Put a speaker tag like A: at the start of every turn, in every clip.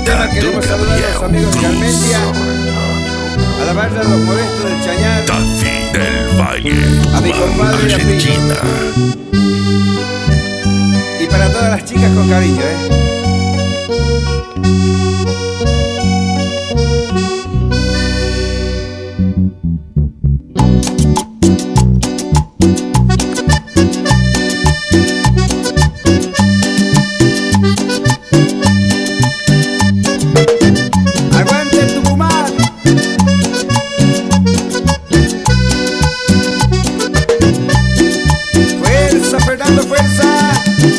A: tema queremos saludar a los amigos de Armentia, a la barra Los Modestos del Chañar,
B: Tafi del Valle,
A: a mi compadre
B: Argentina.
A: Y para todas las chicas con cariño, Fernando, fuerza.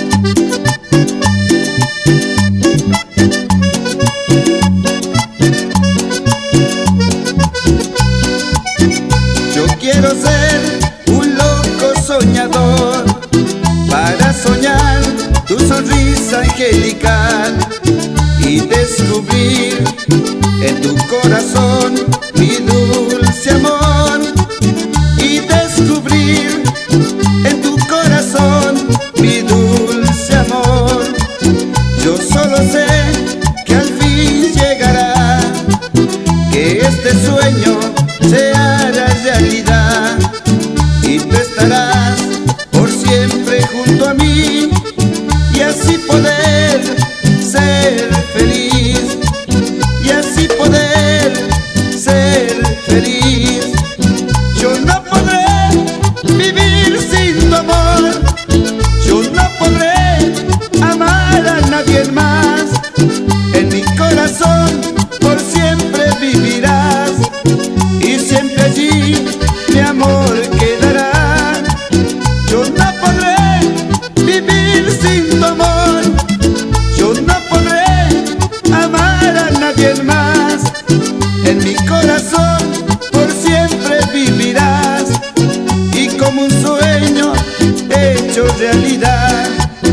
A: Yo quiero ser un loco soñador para soñar tu sonrisa angelical y descubrir en tu corazón mi dulce amor y descubrir en tu corazón mi dulce amor. Yo solo sé que al fin llegará, que este sueño se hará realidad y tú estarás por siempre junto a mí y así poder ser feliz y así poder ser feliz. Yo no podré vivir sin tu amor, yo no podré amar a nadie más. En mi corazón por siempre vivirás y siempre allí mi amor quedará. Yo no podré vivir sin tu amor, yo no podré amar a nadie más. En mi corazón por siempre vivirás y como un sueño hecho realidad.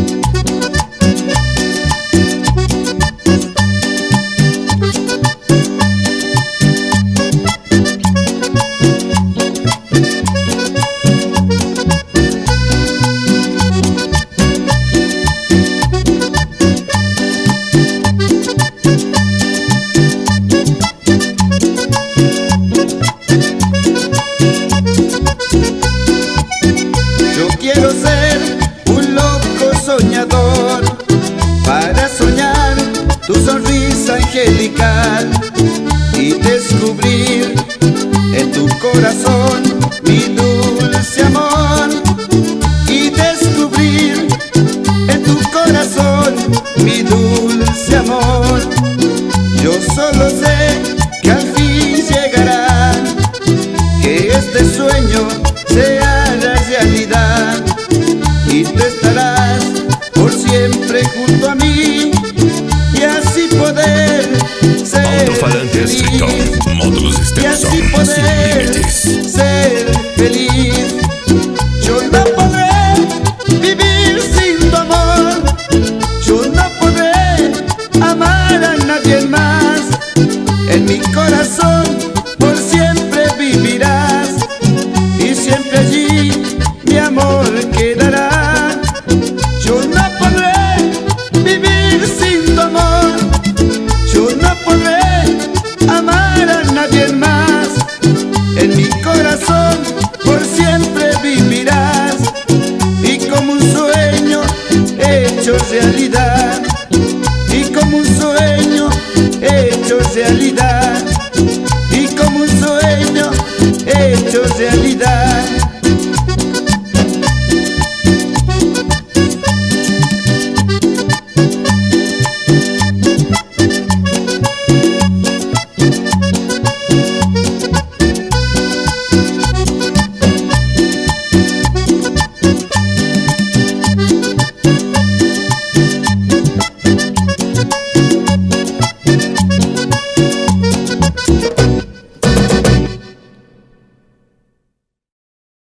A: Yo quiero ser un loco soñador para soñar tu sonrisa angelical y descubrir en tu corazón mi dulce amor y descubrir en tu corazón mi dulce amor. Yo solo sé que al fin llegará, que este sueño se hará realidad y tú estarás por siempre junto a mí y así poder ser
B: Alto-falante estricto,
A: feliz
B: módulos
A: y
B: externos
A: así
B: sin
A: poder
B: límites.
A: ser feliz. Yo no podré vivir sin tu amor, yo no podré amar a nadie más. En mi corazón por siempre vivirás y siempre allí mi amor quedará. Yo no podré vivir sin tu amor, yo no podré amar a nadie más. En mi corazón por siempre vivirás y como un sueño hecho realidad y como un sueño hecho realidad y como un sueño hecho realidad.